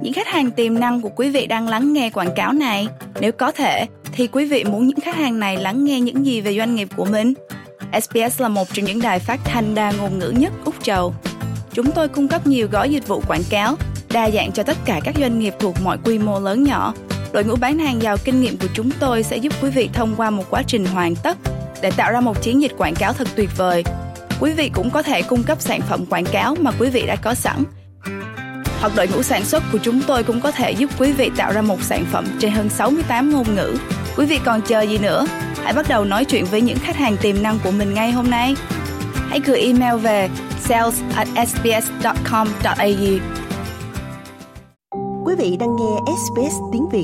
những khách hàng tiềm năng của quý vị đang lắng nghe quảng cáo này? Nếu có thể, thì quý vị muốn những khách hàng này lắng nghe những gì về doanh nghiệp của mình? SBS là một trong những đài phát thanh đa ngôn ngữ nhất Úc Châu. Chúng tôi cung cấp nhiều gói dịch vụ quảng cáo, đa dạng cho tất cả các doanh nghiệp thuộc mọi quy mô lớn nhỏ. Đội ngũ bán hàng giàu kinh nghiệm của chúng tôi sẽ giúp quý vị thông qua một quá trình hoàn tất để tạo ra một chiến dịch quảng cáo thật tuyệt vời. Quý vị cũng có thể cung cấp sản phẩm quảng cáo mà quý vị đã có sẵn. Hoặc đội ngũ sản xuất của chúng tôi cũng có thể giúp quý vị tạo ra một sản phẩm trên hơn 68 ngôn ngữ. Quý vị còn chờ gì nữa? Hãy bắt đầu nói chuyện với những khách hàng tiềm năng của mình ngay hôm nay. Hãy gửi email về sales@sbs.com.au. Quý vị đang nghe SBS tiếng Việt.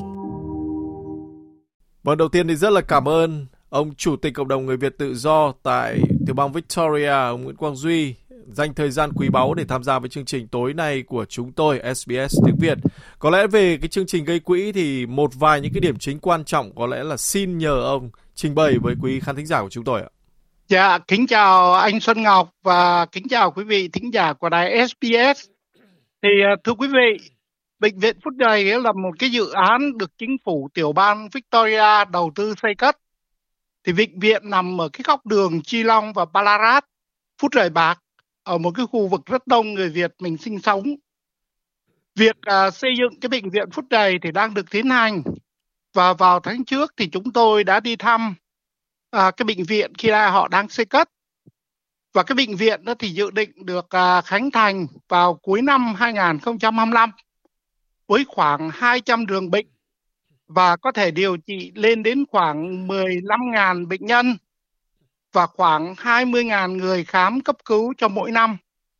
Và đầu tiên thì rất là cảm ơn ông Chủ tịch Cộng đồng Người Việt Tự Do tại tiểu bang Victoria, ông Nguyễn Quang Duy, dành thời gian quý báu để tham gia với chương trình tối nay của chúng tôi, SBS tiếng Việt. Có lẽ về cái chương trình gây quỹ thì một vài những cái điểm chính quan trọng có lẽ là xin nhờ ông trình bày với quý khán thính giả của chúng tôi ạ. Dạ, kính chào anh Xuân Ngọc và kính chào quý vị thính giả của đài SBS. Thì thưa quý vị, Bệnh viện Phúc Đầy là một cái dự án được chính phủ tiểu bang Victoria đầu tư xây cất. Thì bệnh viện nằm ở cái góc đường Chi Long và Ballarat, Phúc Đầy Bạc, ở một cái khu vực rất đông người Việt mình sinh sống. Việc xây dựng cái bệnh viện Phúc Đầy thì đang được tiến hành. Và vào tháng trước thì chúng tôi đã đi thăm cái bệnh viện khi họ đang xây cất. Và cái bệnh viện đó thì dự định được khánh thành vào cuối năm 2025 với khoảng 200 giường bệnh và có thể điều trị lên đến khoảng 15.000 bệnh nhân và khoảng 20.000 người khám cấp cứu cho mỗi năm.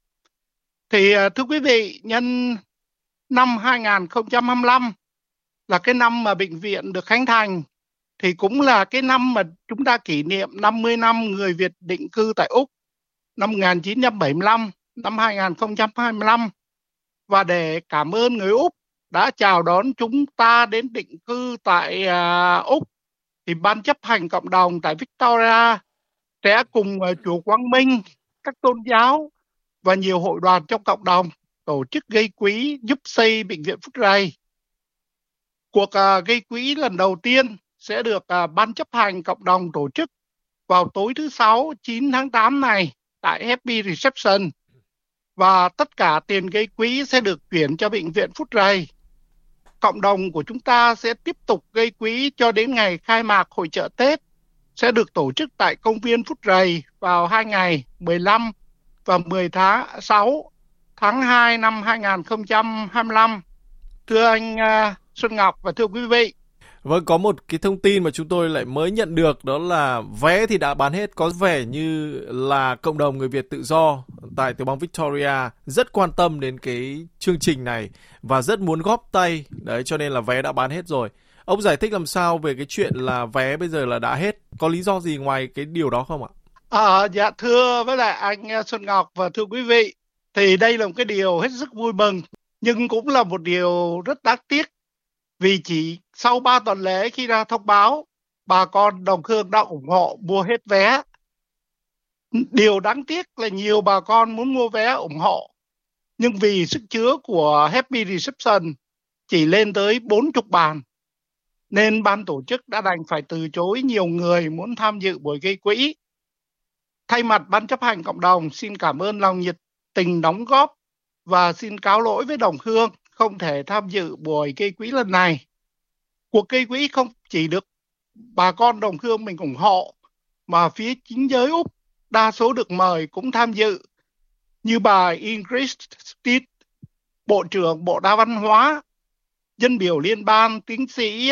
Thì thưa quý vị, nhân năm 2025 là cái năm mà bệnh viện được khánh thành, thì cũng là cái năm mà chúng ta kỷ niệm 50 năm người Việt định cư tại Úc, năm 1975, năm 2025. Và để cảm ơn người Úc đã chào đón chúng ta đến định cư tại Úc, thì Ban chấp hành cộng đồng tại Victoria sẽ cùng chùa Quang Minh, các tôn giáo và nhiều hội đoàn trong cộng đồng tổ chức gây quỹ giúp xây bệnh viện Phúc Đầy. Cuộc gây quỹ lần đầu tiên sẽ được Ban chấp hành cộng đồng tổ chức vào tối thứ Sáu 9 tháng 8 này tại Happy Reception. Và tất cả tiền gây quỹ sẽ được chuyển cho bệnh viện Phúc Đầy. Cộng đồng của chúng ta sẽ tiếp tục gây quỹ cho đến ngày khai mạc hội chợ Tết sẽ được tổ chức tại công viên Phúc Đầy vào 2 ngày 15 và 16 tháng 2 năm 2025. Thưa anh Xuân Ngọc và thưa quý vị. Vâng, có một cái thông tin mà chúng tôi lại mới nhận được, đó là vé thì đã bán hết. Có vẻ như là cộng đồng người Việt tự do tại tiểu bang Victoria rất quan tâm đến cái chương trình này và rất muốn góp tay. Đấy, cho nên là vé đã bán hết rồi. Ông giải thích làm sao về cái chuyện là vé bây giờ là đã hết? Có lý do gì ngoài cái điều đó không ạ? Dạ thưa với lại anh Xuân Ngọc và thưa quý vị, thì đây là một cái điều hết sức vui mừng, nhưng cũng là một điều rất đáng tiếc. Vì chỉ sau 3 tuần lễ khi ra thông báo, bà con đồng hương đã ủng hộ mua hết vé. Điều đáng tiếc là nhiều bà con muốn mua vé ủng hộ, nhưng vì sức chứa của Happy Reception chỉ lên tới 40 bàn, nên ban tổ chức đã đành phải từ chối nhiều người muốn tham dự buổi gây quỹ. Thay mặt Ban chấp hành cộng đồng xin cảm ơn lòng nhiệt tình đóng góp và xin cáo lỗi với đồng hương không thể tham dự buổi gây quỹ lần này. Cuộc gây quỹ không chỉ được bà con đồng hương mình ủng hộ, mà phía chính giới Úc đa số được mời cũng tham dự, như bà Ingrid Steed, Bộ trưởng Bộ Đa văn hóa, dân biểu liên bang tiến sĩ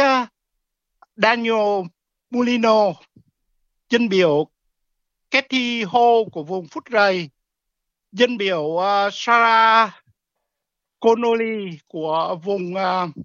Daniel Mulino, dân biểu Kathy Ho của vùng Phúc Đầy, dân biểu Sarah Connolly của vùng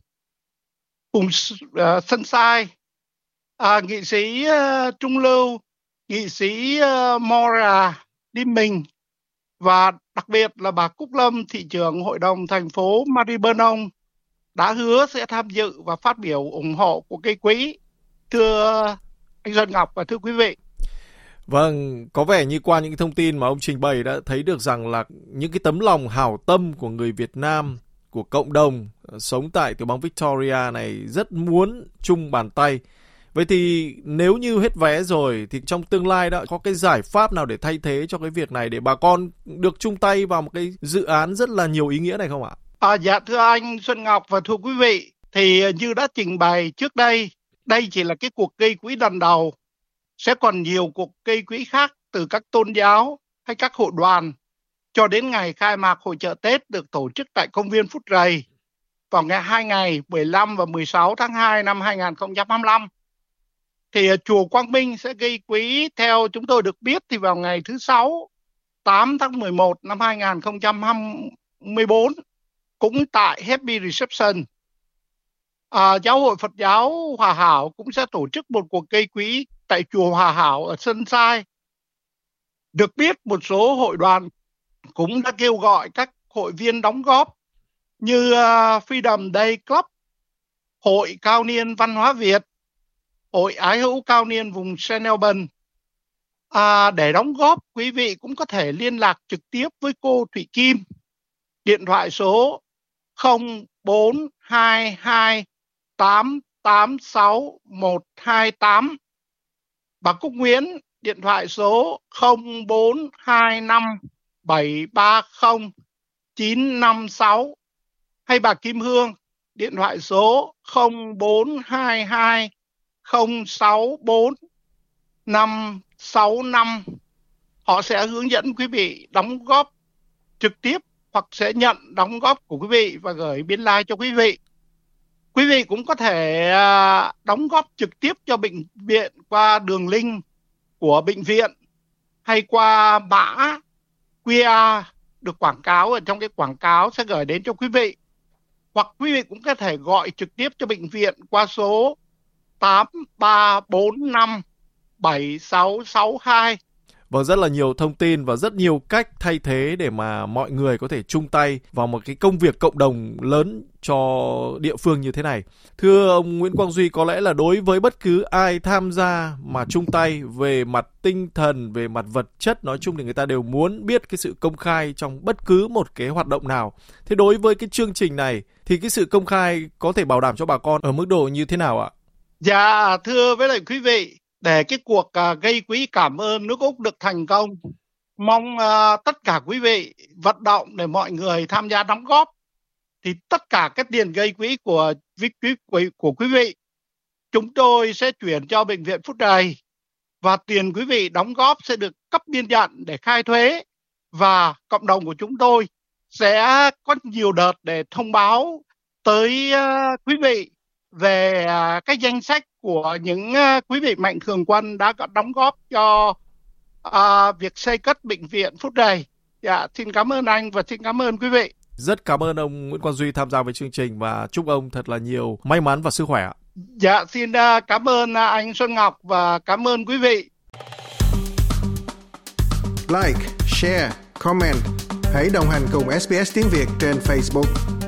Sunshine, nghị sĩ Trung Lưu, nghị sĩ Mora Đinh Mình, và đặc biệt là bà Cúc Lâm, thị trưởng hội đồng thành phố Maribyrnong, đã hứa sẽ tham dự và phát biểu ủng hộ của gây quỹ. Thưa anh Xuân Ngọc và thưa quý vị. Vâng, có vẻ như qua những thông tin mà ông trình bày đã thấy được rằng là những cái tấm lòng hảo tâm của người Việt Nam của cộng đồng sống tại tiểu bang Victoria này rất muốn chung bàn tay. Vậy thì nếu như hết vé rồi thì trong tương lai đã có cái giải pháp nào để thay thế cho cái việc này để bà con được chung tay vào một cái dự án rất là nhiều ý nghĩa này không ạ? Dạ thưa anh Xuân Ngọc và thưa quý vị, thì như đã trình bày trước đây, đây chỉ là cái cuộc gây quỹ lần đầu. Sẽ còn nhiều cuộc gây quỹ khác từ các tôn giáo hay các hội đoàn cho đến ngày khai mạc hội chợ Tết được tổ chức tại công viên Phút Rầy vào hai ngày 15 và 16 tháng 2 năm 2025. Thì chùa Quang Minh sẽ gây quỹ theo chúng tôi được biết thì vào ngày thứ Sáu 8 tháng 11 năm 2024 cũng tại Happy Reception. Giáo hội Phật giáo Hòa Hảo cũng sẽ tổ chức một cuộc gây quỹ tại chùa Hòa Hảo ở Sunshine. Được biết một số hội đoàn cũng đã kêu gọi các hội viên đóng góp như Freedom Day Club, Hội Cao niên Văn hóa Việt, Hội Ái hữu Cao niên vùng St. Albans. Để đóng góp, quý vị cũng có thể liên lạc trực tiếp với cô Thủy Kim. Điện thoại số 0422886128. Bà Cúc Nguyễn, điện thoại số 0425730956. Hay bà Kim Hương, điện thoại số 0422064565. Họ sẽ hướng dẫn quý vị đóng góp trực tiếp hoặc sẽ nhận đóng góp của quý vị và gửi biên lai cho quý vị. Quý vị cũng có thể đóng góp trực tiếp cho bệnh viện qua đường link của bệnh viện hay qua mã QR được quảng cáo ở trong cái quảng cáo sẽ gửi đến cho quý vị. Hoặc quý vị cũng có thể gọi trực tiếp cho bệnh viện qua số 83457662. Vâng, rất là nhiều thông tin và rất nhiều cách thay thế để mà mọi người có thể chung tay vào một cái công việc cộng đồng lớn cho địa phương như thế này. Thưa ông Nguyễn Quang Duy, có lẽ là đối với bất cứ ai tham gia mà chung tay về mặt tinh thần, về mặt vật chất, nói chung thì người ta đều muốn biết cái sự công khai trong bất cứ một cái hoạt động nào. Thế đối với cái chương trình này thì cái sự công khai có thể bảo đảm cho bà con ở mức độ như thế nào ạ? Dạ, thưa với lại quý vị, để cái cuộc gây quỹ cảm ơn nước Úc được thành công, mong tất cả quý vị vận động để mọi người tham gia đóng góp. Thì tất cả cái tiền gây quỹ của quý vị, chúng tôi sẽ chuyển cho Bệnh viện Phút Rầy. Và tiền quý vị đóng góp sẽ được cấp biên nhận để khai thuế. Và cộng đồng của chúng tôi sẽ có nhiều đợt để thông báo tới quý vị về cái danh sách của những quý vị mạnh thường quân đã đóng góp cho việc xây cất Bệnh viện Phút Rầy. Dạ, xin cảm ơn anh và xin cảm ơn quý vị. Rất cảm ơn ông Nguyễn Quang Duy tham gia với chương trình và chúc ông thật là nhiều may mắn và sức khỏe ạ. Dạ, xin cảm ơn anh Xuân Ngọc và cảm ơn quý vị. Like, share, comment. Hãy đồng hành cùng SBS tiếng Việt trên Facebook.